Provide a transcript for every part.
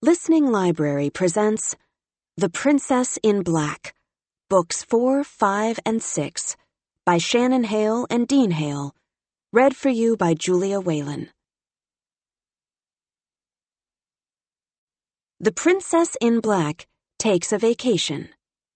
Listening Library presents The Princess in Black, Books 4, 5, and 6, by Shannon Hale and Dean Hale, read for you by Julia Whalen. The Princess in Black Takes a Vacation.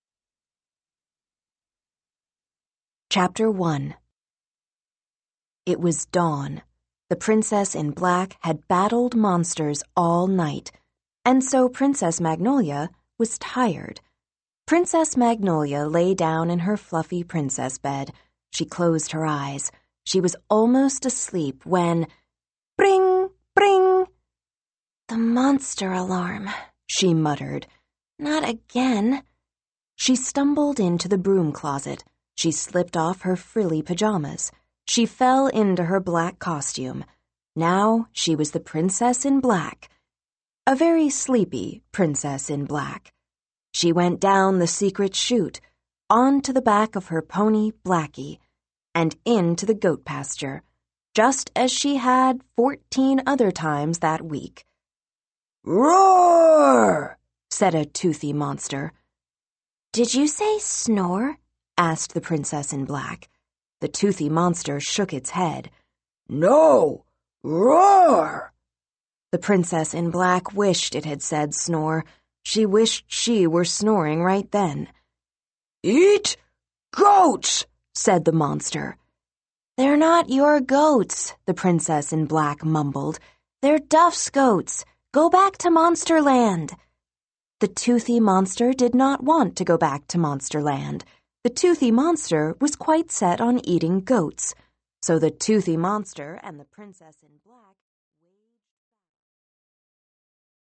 Chapter 1. It was dawn. The Princess in Black had battled monsters all night, and so Princess Magnolia was tired. Princess Magnolia lay down in her fluffy princess bed. She closed her eyes. She was almost asleep when, bring, bring. The monster alarm, she muttered. Not again. She stumbled into the broom closet. She slipped off her frilly pajamas. She fell into her black costume. Now she was the Princess in Black. A very sleepy Princess in Black. She went down the secret chute, onto the back of her pony Blackie, and into the goat pasture, just as she had 14 other times that week. "Roar!" said a toothy monster. "Did you say snore?" asked the Princess in Black. The toothy monster shook its head. "No, roar!" The Princess in Black wished it had said snore. She wished she were snoring right then. "Eat goats," said the monster. "They're not your goats," the Princess in Black mumbled. "They're Duff's goats. Go back to Monsterland." The toothy monster did not want to go back to Monsterland. The toothy monster was quite set on eating goats. So the toothy monster and the Princess in Black